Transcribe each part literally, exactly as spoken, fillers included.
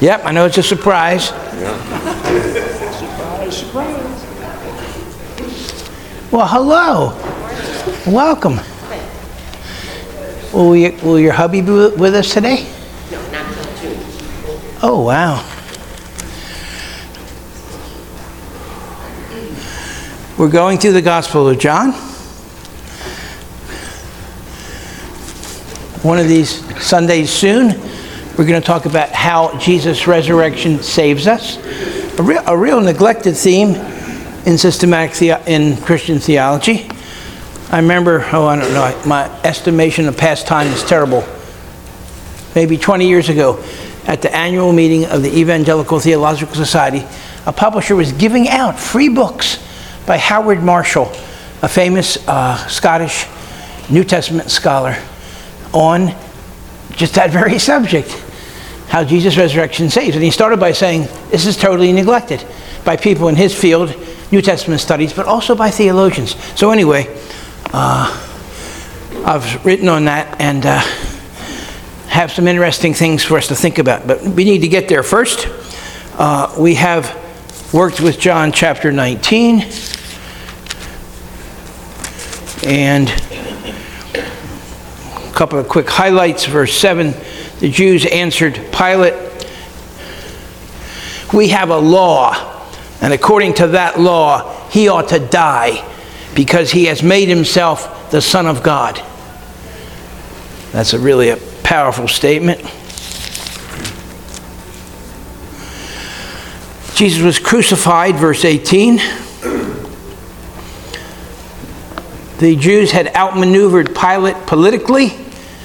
Yep, I know it's a surprise. Yeah. Surprise, surprise. Well, hello. Welcome. Will, we, will your hubby be with us today? No, not till June. Oh, wow. We're going through the Gospel of John. One of these Sundays soon, we're going to talk about how Jesus' resurrection saves us. A real, a real neglected theme in systematic the, in Christian theology. I remember, oh, I don't know, my estimation of past time is terrible. Maybe twenty years ago, at the annual meeting of the Evangelical Theological Society, a publisher was giving out free books by Howard Marshall, a famous uh, Scottish New Testament scholar, on just that very subject, how Jesus' resurrection saves. And he started by saying, this is totally neglected by people in his field, New Testament studies, but also by theologians. So anyway, uh, I've written on that and uh, have some interesting things for us to think about. But we need to get there first. Uh, we have worked with John chapter nineteen. And a couple of quick highlights. Verse seven, the Jews answered Pilate, we have a law, and according to that law, he ought to die because he has made himself the Son of God. That's a really a powerful statement. Jesus was crucified, verse eighteen. The Jews had outmaneuvered Pilate politically.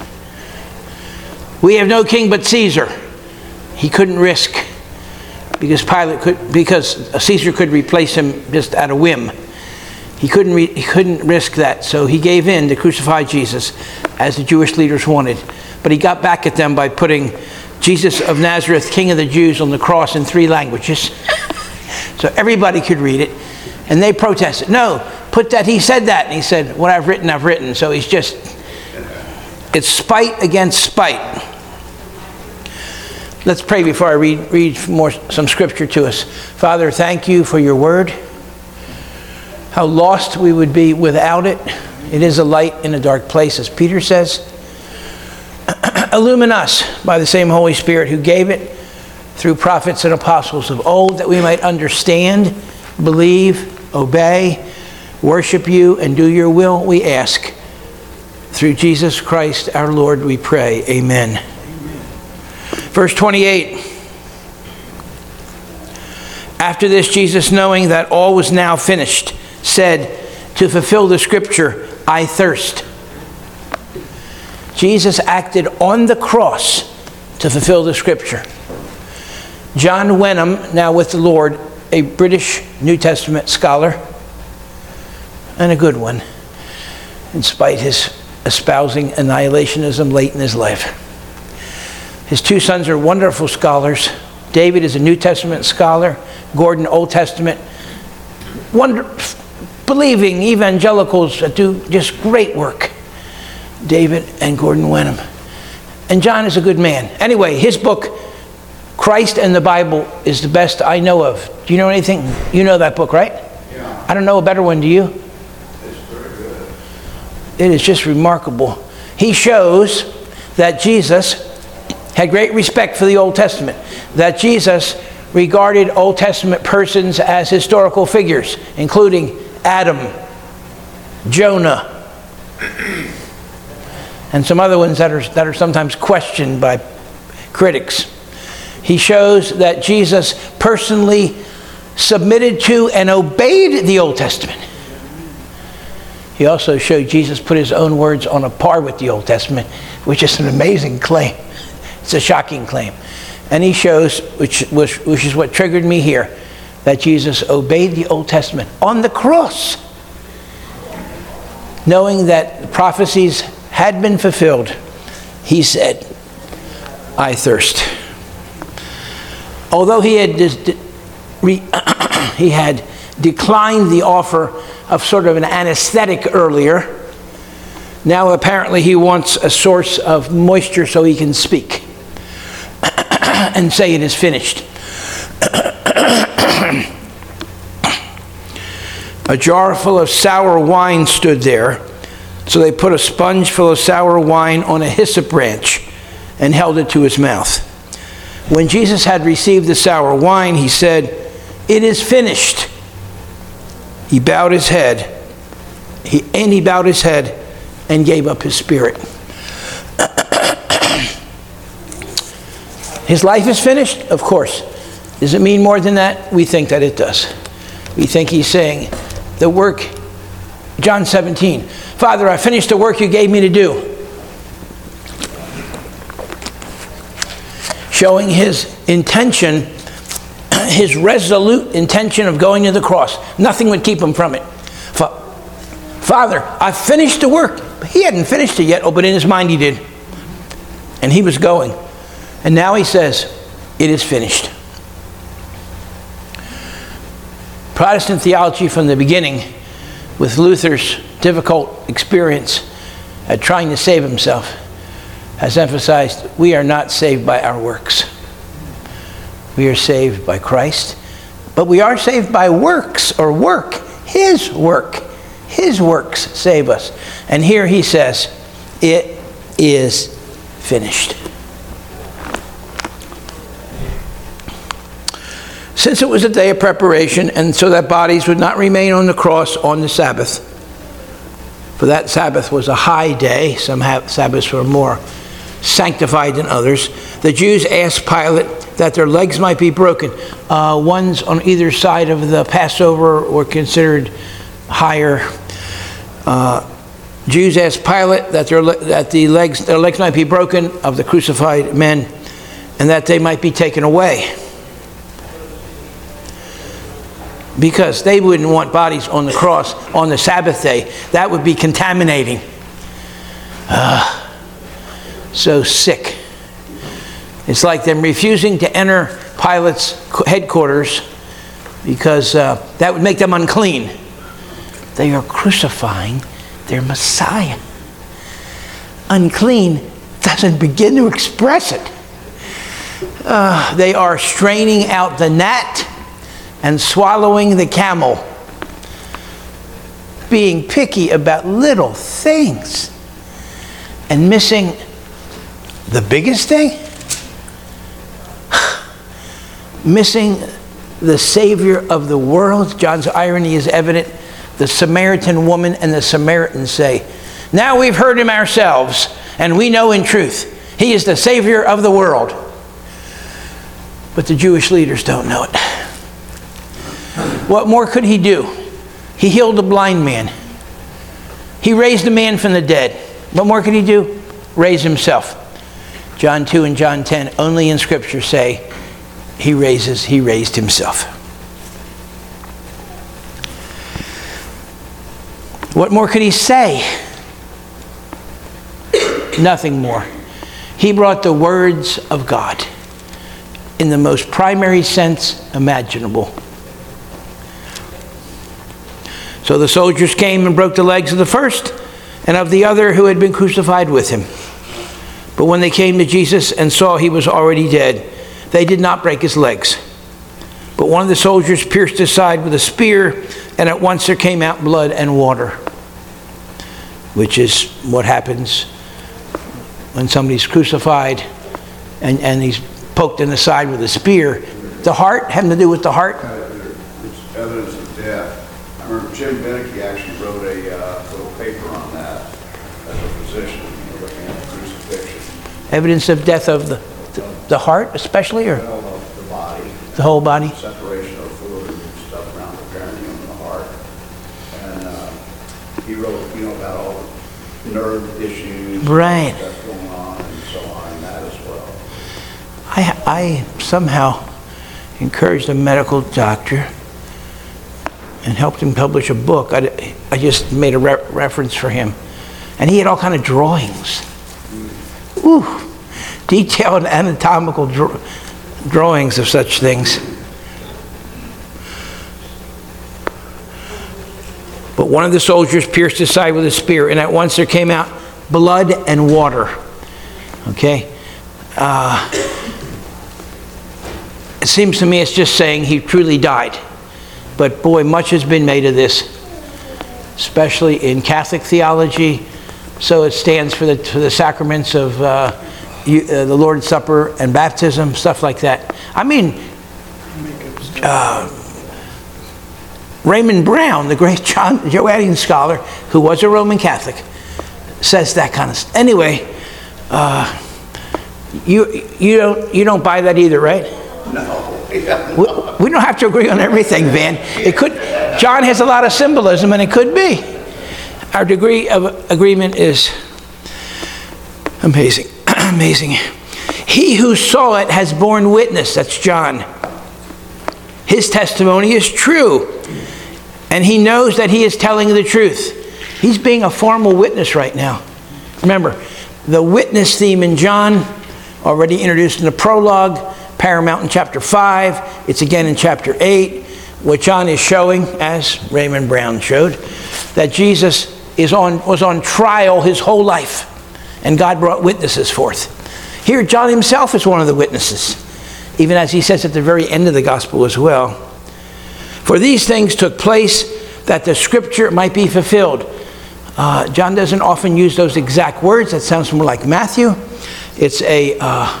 We have no king but Caesar. He couldn't risk, because Pilate could, because Caesar could replace him just at a whim. He couldn't, re, he couldn't risk that, so he gave in to crucify Jesus as the Jewish leaders wanted. But he got back at them by putting Jesus of Nazareth, King of the Jews, on the cross in three languages, so everybody could read it. And they protested, no, put that, he said that. And he said, what I've written, I've written. So he's just, it's spite against spite. Let's pray before I read, read more, some scripture to us. Father, thank you for your word. How lost we would be without it. It is a light in a dark place, as Peter says. Illumine us by the same Holy Spirit who gave it through prophets and apostles of old, that we might understand, believe, obey, worship you, and do your will, we ask. Through Jesus Christ our Lord we pray. Amen. Amen. Verse twenty-eight. After this, Jesus, knowing that all was now finished, said, to fulfill the scripture, I thirst. Jesus acted on the cross to fulfill the scripture. John Wenham, now with the Lord, a British New Testament scholar, and a good one, in spite his espousing annihilationism late in his life. His two sons are wonderful scholars. David is a New Testament scholar, Gordon Old Testament. Wonder, believing evangelicals that do just great work. David and Gordon Wenham. And John is a good man. Anyway, his book, Christ and the Bible, is the best I know of. Do you know anything? You know that book, right? Yeah. I don't know a better one, do you? It's very good. It is just remarkable. He shows that Jesus had great respect for the Old Testament, that Jesus regarded Old Testament persons as historical figures, including Adam, Jonah, and some other ones that are, that are sometimes questioned by critics. He shows that Jesus personally submitted to and obeyed the Old Testament. He also showed Jesus put his own words on a par with the Old Testament, which is an amazing claim. It's a shocking claim. And he shows, which, which, which is what triggered me here, that Jesus obeyed the Old Testament on the cross, knowing that the prophecies had been fulfilled. He said, I thirst. Although he had, he had declined the offer of sort of an anesthetic earlier, now apparently he wants a source of moisture so he can speak. and say it is finished. A jar full of sour wine stood there, so they put a sponge full of sour wine on a hyssop branch and held it to his mouth. When Jesus had received the sour wine, he said, "It is finished." He bowed his head, he, and he bowed his head and gave up his spirit. His life is finished? Of course. Does it mean more than that? We think that it does. We think he's saying, the work, John seventeen, "Father, I finished the work you gave me to do." Showing his intention, his resolute intention of going to the cross. Nothing would keep him from it. "Father, I finished the work." He hadn't finished it yet, oh, but in his mind he did. And he was going. And now he says, "It is finished." Protestant theology from the beginning, with Luther's difficult experience at trying to save himself, has emphasized we are not saved by our works. We are saved by Christ, but we are saved by works or work. His work. His works save us. And here he says, it is finished. Since it was a day of preparation, and so that bodies would not remain on the cross on the Sabbath, for that Sabbath was a high day, some Sabbaths were more sanctified than others, the Jews asked Pilate that their legs might be broken. Uh, ones on either side of the Passover were considered higher. Uh, Jews asked Pilate that their that the legs their legs might be broken of the crucified men, and that they might be taken away, because they wouldn't want bodies on the cross on the Sabbath day. That would be contaminating. Uh, so sick. It's like them refusing to enter Pilate's headquarters because uh, that would make them unclean. They are crucifying their Messiah. Unclean doesn't begin to express it. Uh, they are straining out the gnat and swallowing the camel, being picky about little things and missing the biggest thing, missing the Savior of the world. John's irony is evident. The Samaritan woman and the Samaritans say, "Now we've heard him ourselves, and we know in truth he is the Savior of the world." But the Jewish leaders don't know it. What more could he do? He healed a blind man. He raised a man from the dead. What more could he do? Raise himself. John two and John ten only in Scripture say he raises, he raised himself. What more could he say? Nothing more. He brought the words of God in the most primary sense imaginable. So the soldiers came and broke the legs of the first and of the other who had been crucified with him. But when they came to Jesus and saw he was already dead, they did not break his legs. But one of the soldiers pierced his side with a spear, and at once there came out blood and water, which is what happens when somebody's crucified and, and he's poked in the side with a spear. The heart, having to do with the heart. It's evidence of death. I remember Jim Beneke actually wrote a uh, little paper on that as a physician, you know, looking at the crucifixion. Evidence of death of the, the, the heart especially, or Well, of the body. the whole body? Separation of fluid and stuff around the perineum and the heart. And uh, he wrote, you know, about all the nerve issues. Right. That's going on and so on, and that as well. I, I somehow encouraged a medical doctor and helped him publish a book. I, I just made a re- reference for him. And he had all kind of drawings. Ooh, detailed anatomical dr- drawings of such things. But one of the soldiers pierced his side with a spear, and at once there came out blood and water. Okay? Uh, it seems to me it's just saying he truly died. But boy, much has been made of this, especially in Catholic theology. So it stands for the, for the sacraments of uh, you, uh, the Lord's Supper and baptism, stuff like that. I mean, uh, Raymond Brown, the great John Joannian scholar, who was a Roman Catholic, says that kind of stuff. Anyway, uh, you you don't you don't buy that either, right? No. We, we don't have to agree on everything, Van. It could. John has a lot of symbolism, and it could be. Our degree of agreement is amazing, amazing. He who saw it has borne witness. That's John. His testimony is true, and he knows that he is telling the truth. He's being a formal witness right now. Remember, the witness theme in John, already introduced in the prologue, paramount in chapter five. It's again in chapter eight. What John is showing, as Raymond Brown showed, that Jesus is on, was on trial his whole life, and God brought witnesses forth. Here, John himself is one of the witnesses, even as he says at the very end of the gospel as well. For these things took place that the scripture might be fulfilled. Uh, John doesn't often use those exact words. That sounds more like Matthew. It's a uh,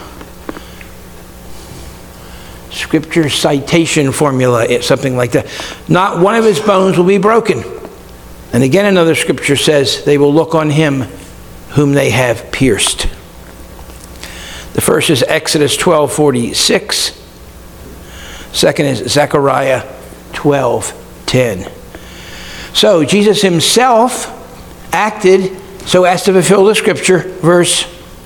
scripture citation formula, something like that. Not one of his bones will be broken. And again, another scripture says, they will look on him whom they have pierced. The first is Exodus twelve forty-six. Second is Zechariah twelve ten. So Jesus himself acted so as to fulfill the scripture, verse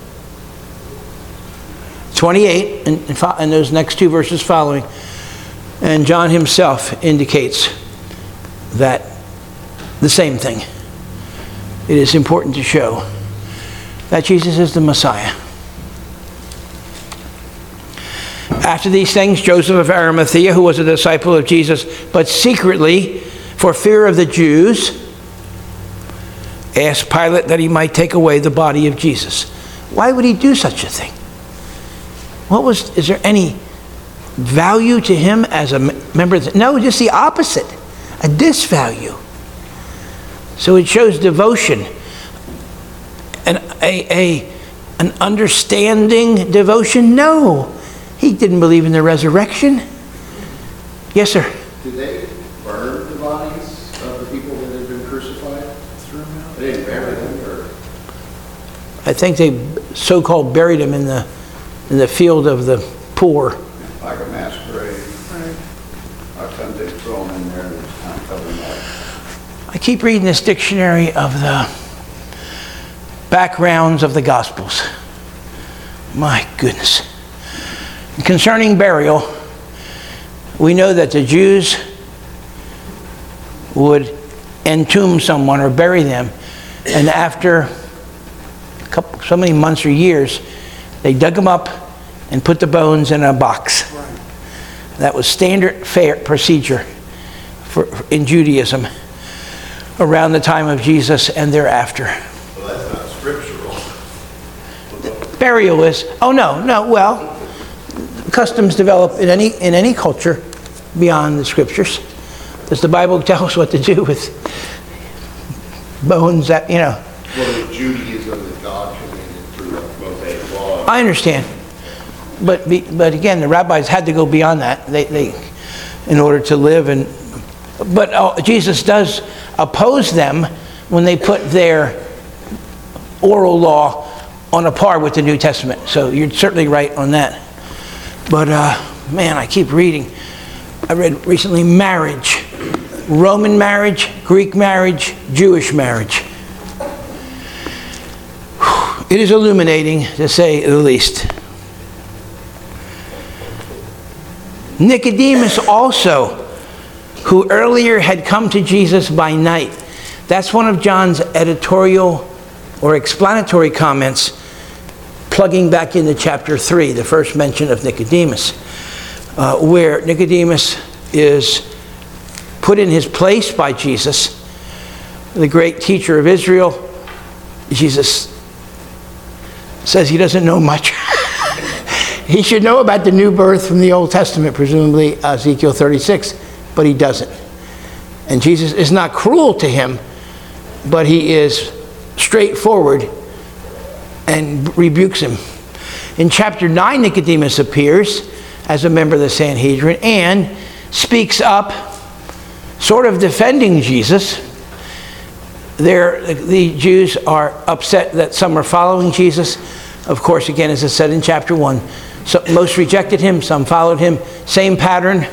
twenty-eight, and, and those next two verses following. And John himself indicates that the same thing. It is important to show that Jesus is the Messiah. After these things, Joseph of Arimathea, who was a disciple of Jesus, but secretly, for fear of the Jews, asked Pilate that he might take away the body of Jesus. Why would he do such a thing? What was, is there any value to him as a member of the, no, just the opposite, a disvalue. So it shows devotion, and a, a, an understanding devotion? No, he didn't believe in the resurrection. Yes, sir? Did they burn the bodies of the people that had been crucified? They didn't bury them, or? I think they so-called buried him in the in the field of the poor. Like a mass grave. Right. I come they throw them in there and just kind of cover them up. I keep reading this dictionary of the backgrounds of the Gospels. My goodness. Concerning burial, we know that the Jews would entomb someone or bury them, and after a couple, so many months or years, they dug them up and put the bones in a box. Right. That was standard fair procedure for, in Judaism around the time of Jesus and thereafter. Well, that's not scriptural. Burial is, oh no, no, well, customs develop in any in any culture beyond the scriptures. Does the Bible tell us what to do with bones that, you know? Well, the Judaism that God commanded through the Mosaic law. I understand. But be, but again, the rabbis had to go beyond that. They, they in order to live. And But oh, Jesus does oppose them when they put their oral law on a par with the New Testament. So you're certainly right on that. But uh, man, I keep reading. I read recently marriage. Roman marriage, Greek marriage, Jewish marriage. It is illuminating, to say the least. Nicodemus also, who earlier had come to Jesus by night. That's one of John's editorial or explanatory comments, plugging back into chapter three, the first mention of Nicodemus, uh, where Nicodemus is put in his place by Jesus, the great teacher of Israel. Jesus says he doesn't know much. He should know about the new birth from the Old Testament, presumably Ezekiel thirty-six, but he doesn't. And Jesus is not cruel to him, but he is straightforward and rebukes him. In chapter nine, Nicodemus appears as a member of the Sanhedrin and speaks up, sort of defending Jesus. There, the Jews are upset that some are following Jesus. Of course, again, as I said in chapter one, so most rejected him, some followed him. Same pattern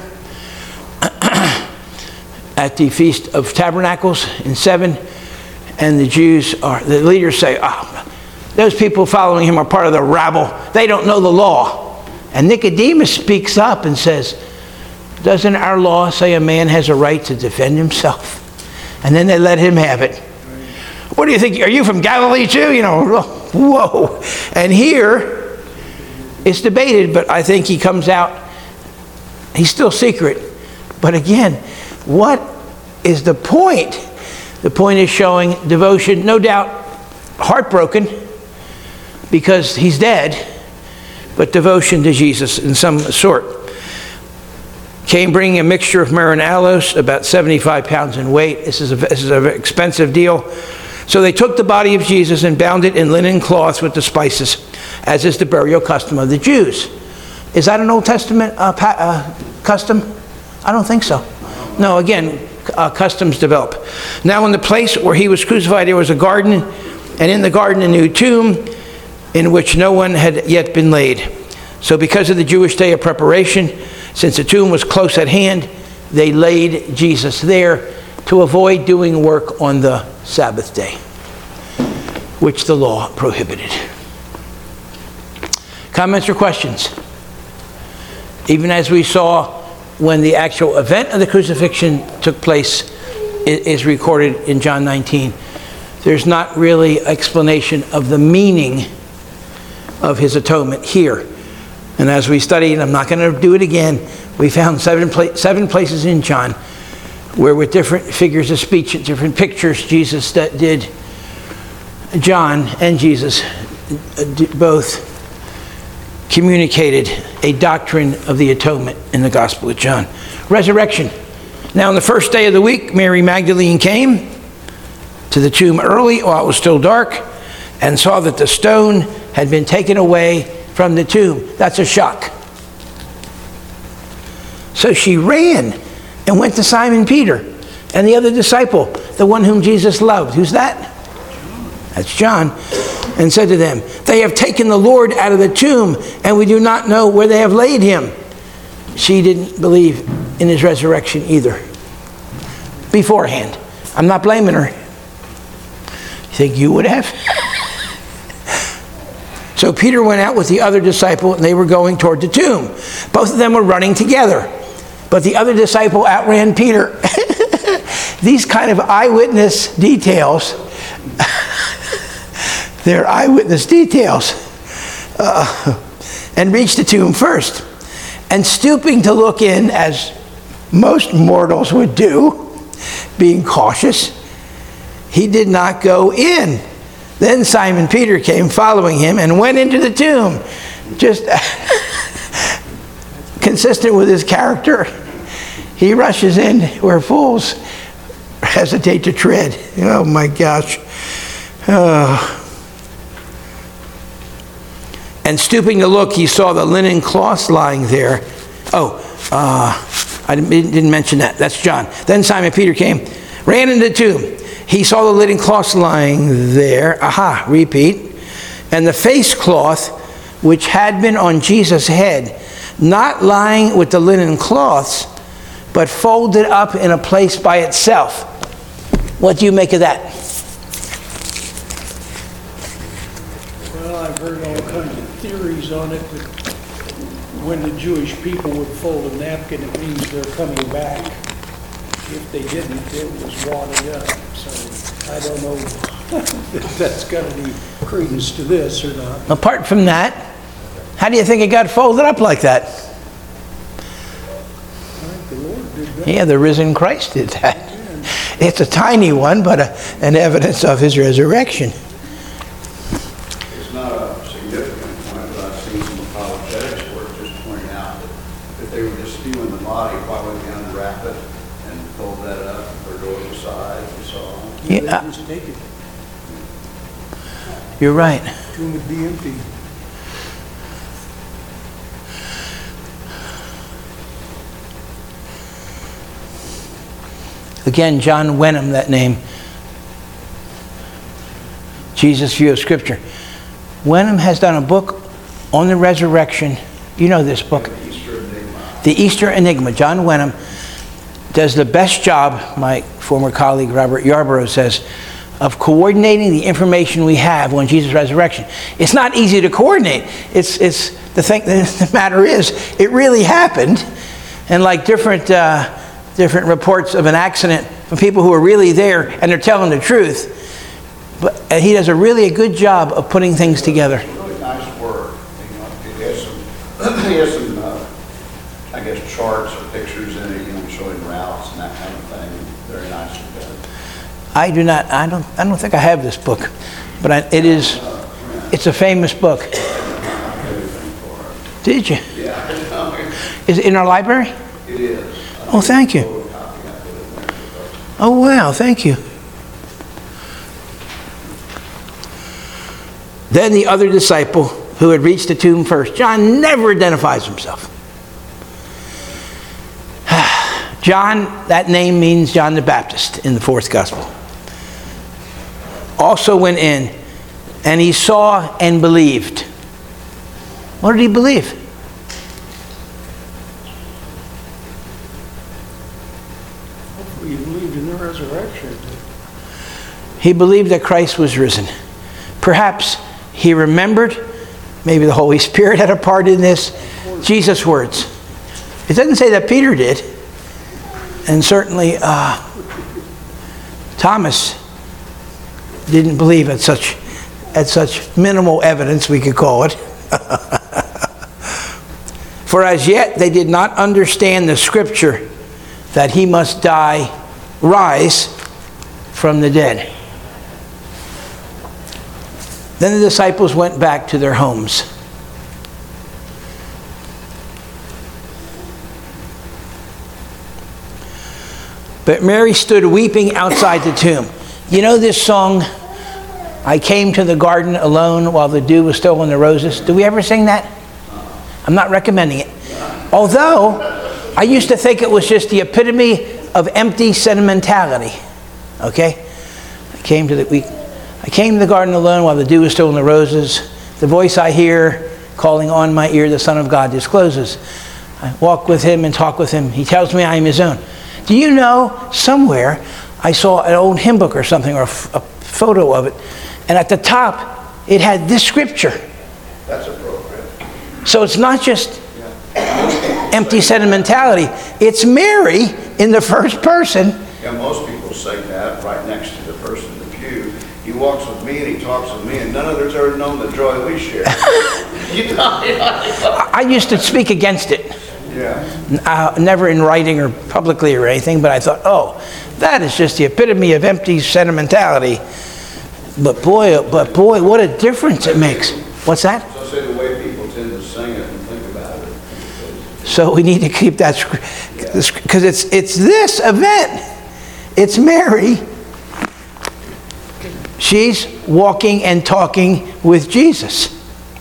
at the Feast of Tabernacles in seven. And the Jews are, the leaders say, oh, those people following him are part of the rabble. They don't know the law. And Nicodemus speaks up and says, doesn't our law say a man has a right to defend himself? And then they let him have it. What do you think? Are you from Galilee too? You know, whoa. And here, it's debated, but I think he comes out, he's still secret. But again, what is the point? The point is showing devotion, no doubt heartbroken because he's dead, but devotion to Jesus in some sort. Came bringing a mixture of myrrh and aloes, about seventy-five pounds in weight. This is a, this is an expensive deal. So they took the body of Jesus and bound it in linen cloths with the spices, as is the burial custom of the Jews. Is that an Old Testament uh, pa- uh, custom? I don't think so. No, again, uh, customs develop. Now in the place where he was crucified, there was a garden, and in the garden a new tomb in which no one had yet been laid. So because of the Jewish day of preparation, since the tomb was close at hand, they laid Jesus there to avoid doing work on the Sabbath day, which the law prohibited. Comments or questions? Even as we saw when the actual event of the crucifixion took place is recorded in John nineteen, there's not really explanation of the meaning of his atonement here. And as we studied, I'm not going to do it again, we found seven, pla- seven places in John where with different figures of speech and different pictures, Jesus that did, John and Jesus both communicated a doctrine of the atonement in the Gospel of John. Resurrection. Now on the first day of the week, Mary Magdalene came to the tomb early while it was still dark and saw that the stone had been taken away from the tomb. That's a shock. So she ran and went to Simon Peter and the other disciple, the one whom Jesus loved. Who's that? That's John. And said to them, they have taken the Lord out of the tomb, and we do not know where they have laid him. She didn't believe in his resurrection either. Beforehand. I'm not blaming her. You think you would have? So Peter went out with the other disciple, and they were going toward the tomb. Both of them were running together. But the other disciple outran Peter. These kind of eyewitness details, they're eyewitness details, uh, and reached the tomb first. And stooping to look in, as most mortals would do, being cautious, he did not go in. Then Simon Peter came following him and went into the tomb. Just consistent with his character, he rushes in where fools hesitate to tread. Oh my gosh. Oh. And stooping to look, he saw the linen cloths lying there. Oh, uh, I didn't mention that. That's John. Then Simon Peter came, ran into the tomb. He saw the linen cloths lying there. Aha, repeat. And the face cloth, which had been on Jesus' head, not lying with the linen cloths, but folded up in a place by itself. What do you make of that? Well, I've heard all kinds of theories on it, but when the Jewish people would fold a napkin, it means they're coming back. If they didn't, it was wadded up. So I don't know if that's got any credence to this or not. Apart from that, how do you think it got folded up like that? I think the Lord did that. Yeah, the risen Christ did that. It's a tiny one, but a, an evidence of his resurrection. It's not a significant point, but I've seen some apologetics if they were just spewing the body, why wouldn't they unwrap it and fold that up, or go to the side and so on? Yeah, Yeah. they just take it. You're right. Tomb would be empty. Again, John Wenham, that name. Jesus' View of Scripture. Wenham has done a book on the resurrection. You know this book. Easter Enigma. The Easter Enigma. John Wenham does the best job, my former colleague Robert Yarborough says, of coordinating the information we have on Jesus' resurrection. It's not easy to coordinate. It's, it's the thing. The matter is, it really happened, and like different uh, different reports of an accident from people who are really there and they're telling the truth. But uh, he does a really a good job of putting things together. Really nice work. You know, it has some, he has some, uh, I guess, charts or pictures in it, you know, showing routes and that kind of thing. Very nicely done. I do not. I don't. I don't think I have this book, but I, it is. It's a famous book. Did you? Yeah. Is it in our library? It is. Oh, thank you. Oh, wow. Thank you. Then the other disciple who had reached the tomb first. John never identifies himself. John, that name means John the Baptist in the fourth gospel. Also went in, and he saw and believed. What did he believe? Hopefully you believed in the resurrection. He believed that Christ was risen. Perhaps he remembered, maybe the Holy Spirit had a part in this, Jesus' words. It doesn't say that Peter did. And certainly uh, Thomas didn't believe at such, at such minimal evidence, we could call it. For as yet they did not understand the scripture that he must die, rise from the dead. Then the disciples went back to their homes. But Mary stood weeping outside the tomb. You know this song, I came to the garden alone while the dew was still on the roses? Do we ever sing that? I'm not recommending it. Although, I used to think it was just the epitome of empty sentimentality. Okay? I came to the we, I came to the garden alone while the dew was still on the roses. The voice I hear calling on my ear, the Son of God discloses. I walk with him and talk with him. He tells me I am his own. Do you know, somewhere I saw an old hymn book or something, or a, f- a photo of it, and at the top it had this scripture. That's appropriate. So it's not just empty sentimentality. It's Mary in the first person. Yeah, most people sing that right next to the person in the pew. He walks with me and he talks with me, and none of us ever known the joy we share. You know? I used to speak against it. Yeah. Uh, never in writing or publicly or anything, but I thought, oh, that is just the epitome of empty sentimentality. But boy, but boy, what a difference it makes. What's that? So say the way people tend to sing it and think about it. So we need to keep that, because it's it's this event. It's Mary. She's walking and talking with Jesus.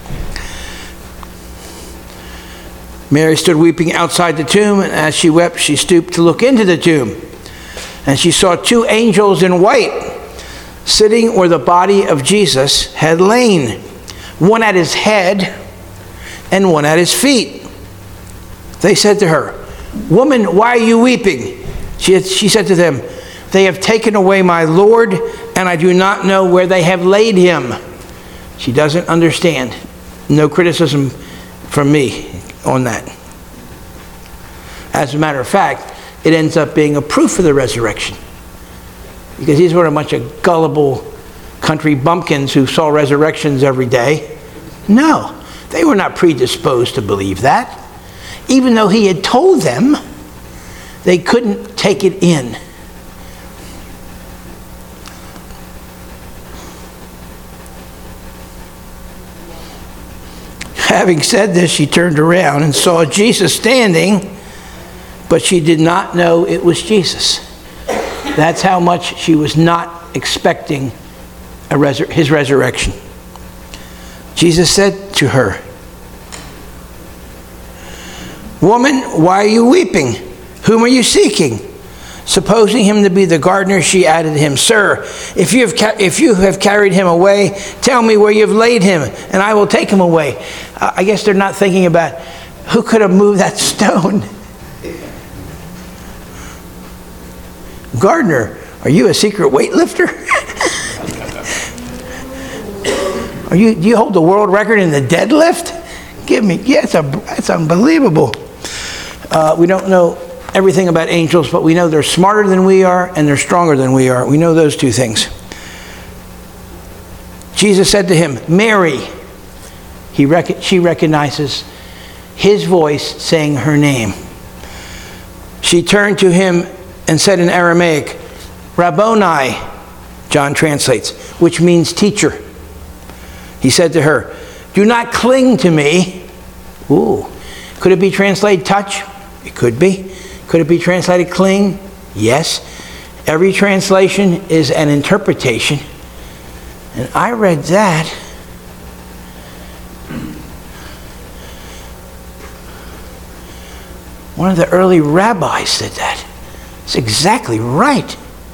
Mary stood weeping outside the tomb, and as she wept, she stooped to look into the tomb. And she saw two angels in white sitting where the body of Jesus had lain, one at his head and one at his feet. They said to her, "Woman, why are you weeping?" She, had, she said to them, "They have taken away my Lord, and I do not know where they have laid him." She doesn't understand. No criticism from me on that. As a matter of fact, it ends up being a proof of the resurrection. Because these were a bunch of gullible country bumpkins who saw resurrections every day. No, they were not predisposed to believe that. Even though he had told them, they couldn't take it in. Having said this, she turned around and saw Jesus standing, but she did not know it was Jesus. That's how much she was not expecting a resur- his resurrection. Jesus said to her, "Woman, why are you weeping? Whom are you seeking?" Supposing him to be the gardener, she added to him, "Sir, if you have ca- if you have carried him away, tell me where you have laid him, and I will take him away." Uh, I guess they're not thinking about who could have moved that stone. Gardener, are you a secret weightlifter? Are you? Do you hold the world record in the deadlift? Give me, yeah, it's a, that's unbelievable. Uh, we don't know everything about angels, but we know they're smarter than we are and they're stronger than we are. We know those two things. Jesus said to him, "Mary." He rec- she recognizes his voice saying her name. She turned to him and said in Aramaic, "Rabboni," John translates, which means teacher. He said to her, "Do not cling to me." Ooh. Could it be translated touch? It could be. Could it be translated cling? Yes. Every translation is an interpretation. And I read that. One of the early rabbis said that. It's exactly right.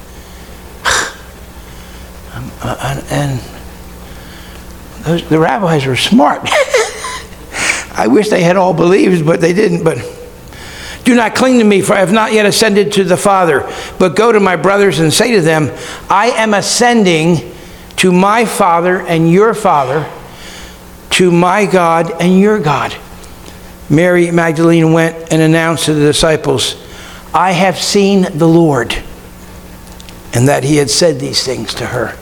um, uh, and those, the rabbis were smart. I wish they had all believed, but they didn't. But "Do not cling to me, for I have not yet ascended to the Father. But go to my brothers and say to them, I am ascending to my Father and your Father, to my God and your God." Mary Magdalene went and announced to the disciples, "I have seen the Lord," and that he had said these things to her.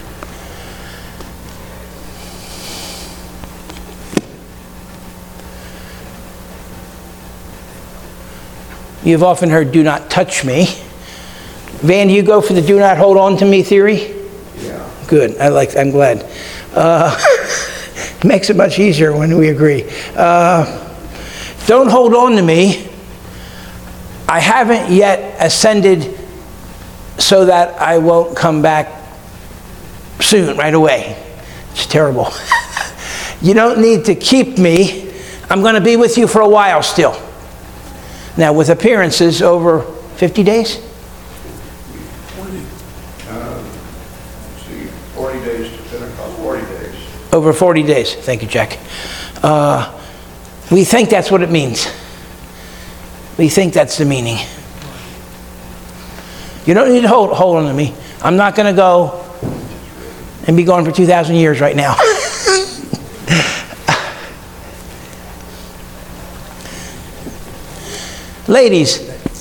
You've often heard "do not touch me." Van, do you go for the "do not hold on to me" theory? Yeah. Good. I like. I'm glad. Uh, makes it much easier when we agree. Uh, don't hold on to me. I haven't yet ascended so that I won't come back soon, right away. It's terrible. You don't need to keep me. I'm going to be with you for a while still. Now, with appearances over fifty days? Uh, see, forty days to Pentecost, forty days. Over forty days. Thank you, Jack. Uh, we think that's what it means. We think that's the meaning. You don't need to hold, hold on to me. I'm not going to go and be gone for two thousand years right now. Ladies,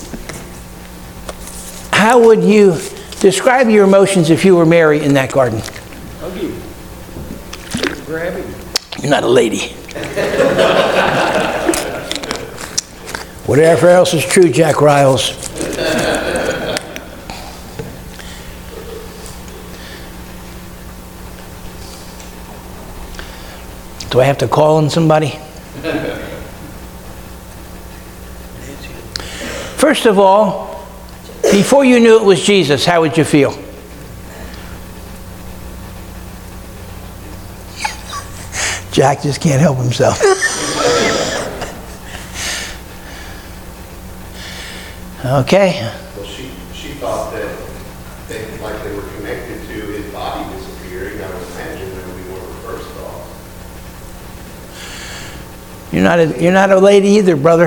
how would you describe your emotions if you were Mary in that garden? Huggy. Grabbing. You're not a lady. Whatever else is true, Jack Riles. Do I have to call on somebody? First of all, before you knew it was Jesus, how would you feel? Jack just can't help himself. Okay. Well, she, she thought that they, like they were connected to his body disappearing. I would imagine that would be one of the first thoughts. You're not a, you're not a lady either, brother.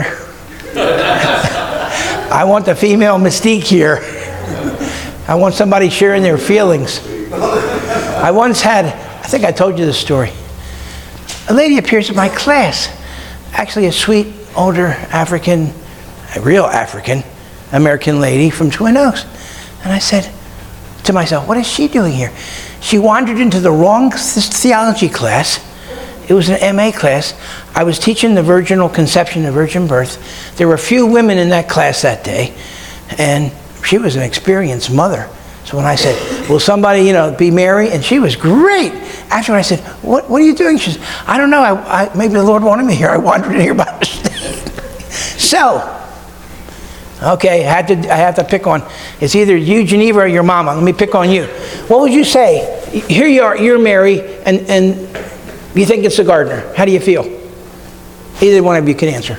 I want the female mystique here. I want somebody sharing their feelings. I once had, I think I told you this story. A lady appears in my class. Actually a sweet, older African, a real African American lady from Twin Oaks. And I said to myself, what is she doing here? She wandered into the wrong theology class. It was an M A class. I was teaching the virginal conception, the virgin birth. There were a few women in that class that day, and she was an experienced mother. So when I said, will somebody, you know, be Mary? And she was great. After I said, what, what are you doing? She said, I don't know. I, I, maybe the Lord wanted me here. I wandered in here by mistake. So, okay, I had to, I have to pick on. It's either you, Geneva, or your mama. Let me pick on you. What would you say? Here you are, you're Mary, and, and you think it's the gardener. How do you feel? Either one of you can answer. I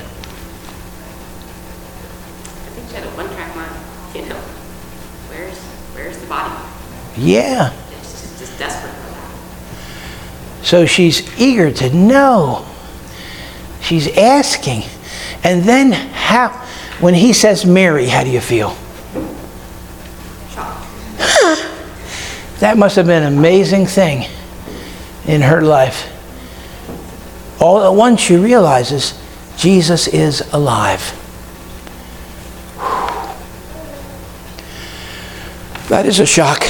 think she had a one-track mind, you know. Where's, where's the body? Yeah. It's just, just desperate for that. So she's eager to know. She's asking. And then how, when he says Mary, how do you feel? Shocked. That must have been an amazing thing in her life. All at once she realizes Jesus is alive. That is a shock.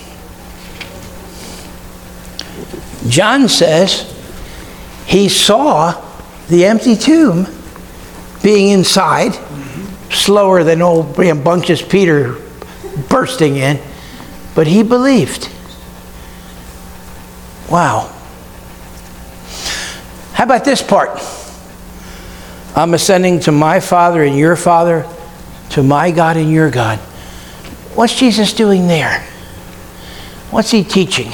John says he saw the empty tomb being inside, slower than old rambunctious Peter bursting in, but he believed. Wow. How about this part? I'm ascending to my Father and your Father, to my God and your God. What's Jesus doing there? What's he teaching?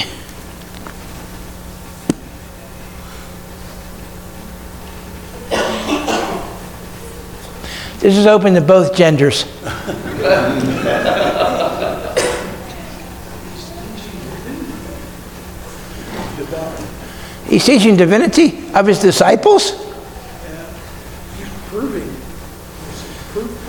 This is open to both genders. He's teaching divinity of his disciples? Yeah. He's proving, it's a proof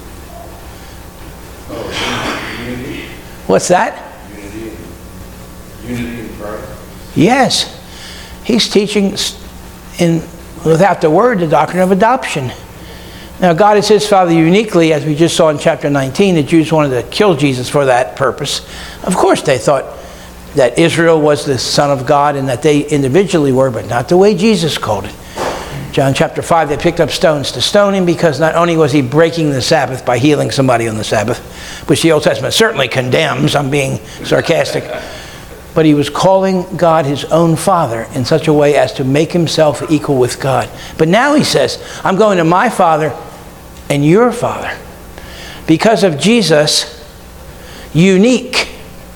positive. What's that? Unity, unity in Christ. Yes. He's teaching in, without the word, the doctrine of adoption. Now, God is his Father uniquely, as we just saw in chapter nineteen. The Jews wanted to kill Jesus for that purpose. Of course, they thought that Israel was the Son of God and that they individually were, but not the way Jesus called it. John chapter five, they picked up stones to stone him because not only was he breaking the Sabbath by healing somebody on the Sabbath, which the Old Testament certainly condemns, I'm being sarcastic, but he was calling God his own Father in such a way as to make himself equal with God. But now he says, I'm going to my Father and your Father. Because of Jesus, unique.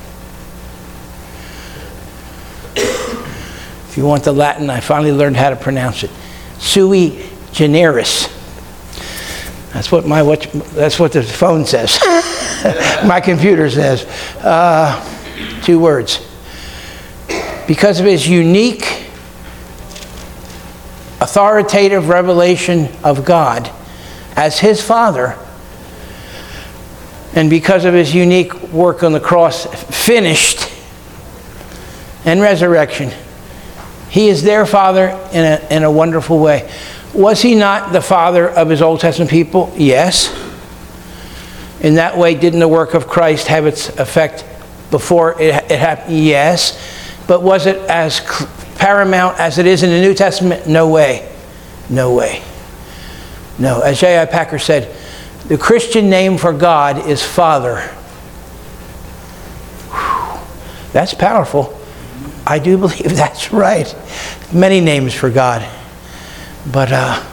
If you want the Latin, I finally learned how to pronounce it. Sui generis. That's what my what, that's what the phone says. My computer says. Uh, two words. Because of his unique, authoritative revelation of God as his Father, and because of his unique work on the cross, finished, and resurrection, he is their Father in a, in a wonderful way. Was he not the Father of his Old Testament people? Yes. In that way, didn't the work of Christ have its effect before it, it happened? Yes. But was it as paramount as it is in the New Testament? No way. No way. No. As J I Packer said, the Christian name for God is Father. Whew. That's powerful. I do believe that's right. Many names for God. But uh,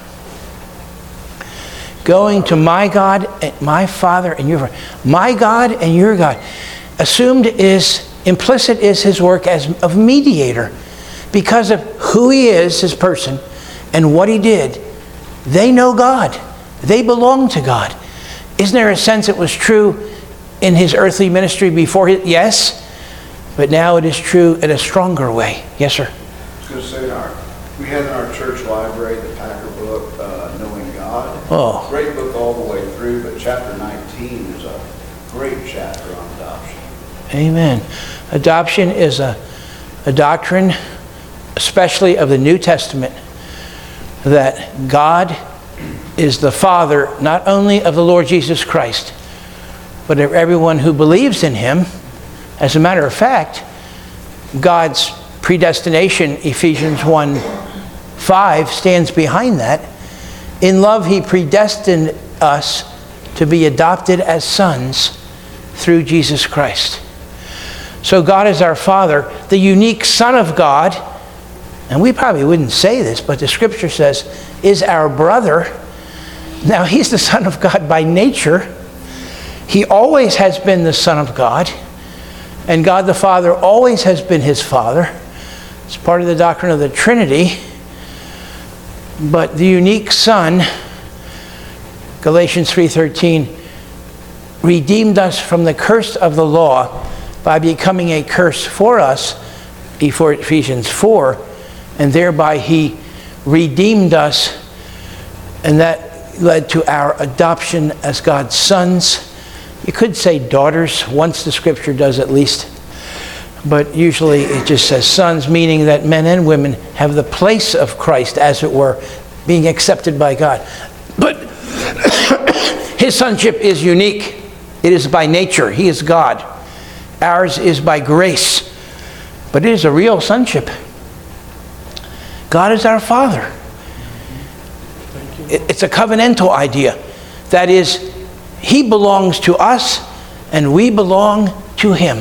going to my God, my Father, and your Father. My God and your God. Assumed is, implicit is his work as of mediator. Because of who he is, his person, and what he did, they know God. They belong to God. Isn't there a sense it was true in his earthly ministry before his, yes, but now it is true in a stronger way. Yes, sir? I was going to say, in our, we had in our church library the Packer book, uh, Knowing God. Oh. Great book all the way through, but chapter nineteen is a great chapter on adoption. Amen. Adoption is a, a doctrine, especially of the New Testament, that God is the Father not only of the Lord Jesus Christ, but of everyone who believes in him. As a matter of fact, God's predestination, Ephesians one five, stands behind that. In love, he predestined us to be adopted as sons through Jesus Christ. So God is our Father, the unique Son of God, and we probably wouldn't say this, but the Scripture says, is our brother. Now, he's the Son of God by nature. He always has been the Son of God, and God the Father always has been his Father. It's part of the doctrine of the Trinity. But the unique Son, Galatians three thirteen, redeemed us from the curse of the law by becoming a curse for us, Ephesians four, and thereby he redeemed us, and that led to our adoption as God's sons. You could say daughters, once the Scripture does at least, but usually it just says sons, meaning that men and women have the place of Christ, as it were, being accepted by God. But his sonship is unique. It is by nature. He is God. Ours is by grace. But it is a real sonship. God is our Father. It's a covenantal idea. That is, he belongs to us and we belong to him.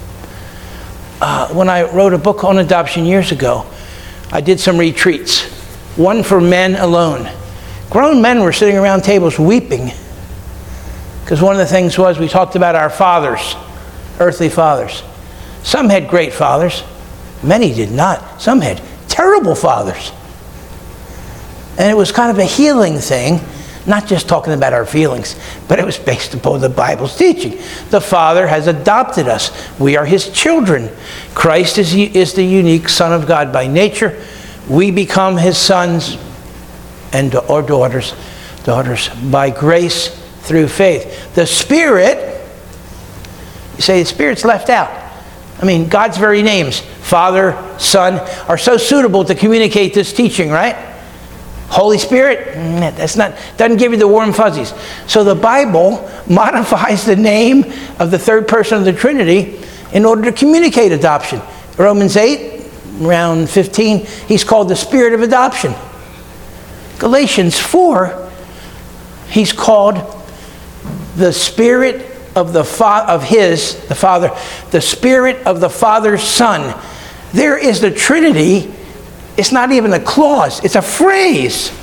Uh, when I wrote a book on adoption years ago, I did some retreats. One for men alone. Grown men were sitting around tables weeping, because one of the things was we talked about our fathers, earthly fathers. Some had great fathers. Many did not. Some had terrible fathers. And it was kind of a healing thing, not just talking about our feelings, but it was based upon the Bible's teaching. The Father has adopted us. We are his children. Christ is, is the unique Son of God by nature. We become his sons and or daughters, daughters by grace through faith. The Spirit, you say the Spirit's left out. I mean, God's very names, Father, Son, are so suitable to communicate this teaching, right? Holy Spirit, that's not, doesn't give you the warm fuzzies. So the Bible modifies the name of the third person of the Trinity in order to communicate adoption. Romans eight, around fifteen, he's called the Spirit of adoption. Galatians four, he's called the Spirit of the fa- of his, the Father, the Spirit of the Father's Son. There is the Trinity. It's not even a clause, it's a phrase.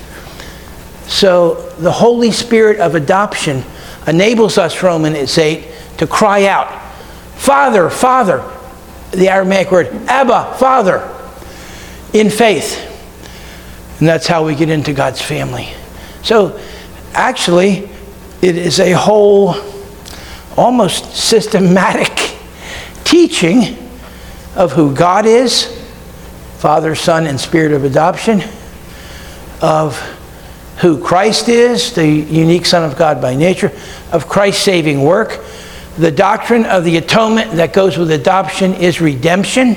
So the Holy Spirit of adoption enables us, Romans eight, to cry out, Father, Father, the Aramaic word, Abba, Father, in faith. And that's how we get into God's family. So actually, it is a whole, almost systematic teaching of who God is, Father, Son, and Spirit of adoption, of who Christ is, the unique Son of God by nature, of Christ's saving work. The doctrine of the atonement that goes with adoption is redemption.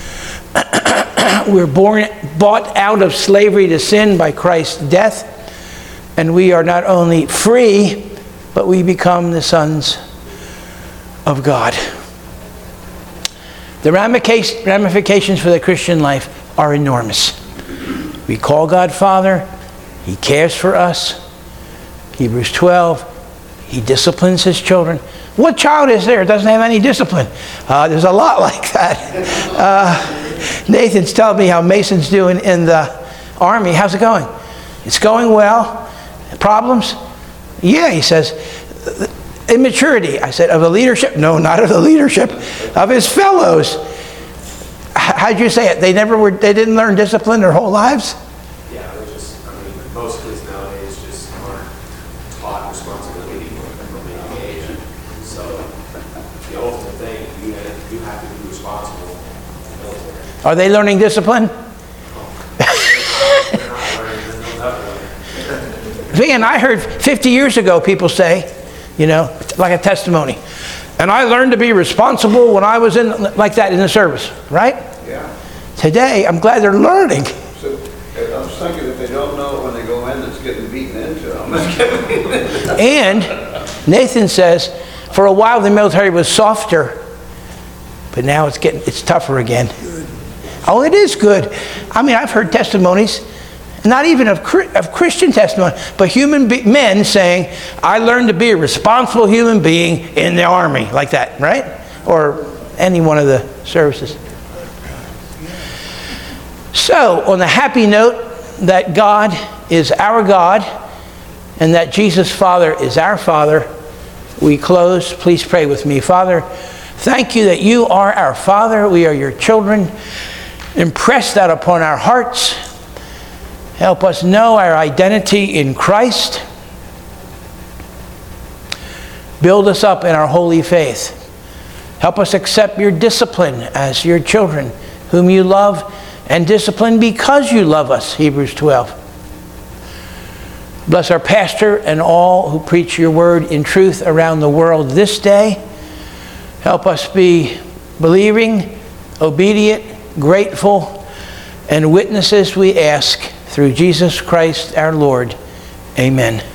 We're born, bought out of slavery to sin by Christ's death, and we are not only free, but we become the sons of God. The ramifications for the Christian life are enormous. We call God Father. He cares for us. Hebrews twelve, he disciplines his children. What child is there that doesn't have any discipline? Uh, there's a lot like that. Uh, Nathan's telling me how Mason's doing in the Army. How's it going? It's going well. Problems? Yeah, he says. Immaturity. I said, of the leadership? No, not of the leadership. Of his fellows. How'd you say it? They never were, they didn't learn discipline their whole lives? Yeah, they're just, I mean, most kids nowadays just aren't taught responsibility from a young age. So, the ultimate thing, you have, you have to be responsible in the military. Are they learning discipline? They're not learning, they'll never learn. Van, I heard fifty years ago people say, you know, like a testimony. And I learned to be responsible when I was in, like that in the service, right? Yeah. Today, I'm glad they're learning. So I was thinking if they don't know it when they go in, it's getting beaten into them. And Nathan says, for a while the military was softer, but now it's getting, it's tougher again. Oh, it is good. I mean, I've heard testimonies, not even of, of Christian testimony, but human be- men saying, I learned to be a responsible human being in the Army, like that, right? Or any one of the services. So, on the happy note that God is our God and that Jesus' Father is our Father, we close. Please pray with me. Father, thank you that you are our Father. We are your children. Impress that upon our hearts. Help us know our identity in Christ. Build us up in our holy faith. Help us accept your discipline as your children, whom you love and discipline because you love us, Hebrews twelve. Bless our pastor and all who preach your word in truth around the world this day. Help us be believing, obedient, grateful, and witnesses, we ask, through Jesus Christ our Lord. Amen.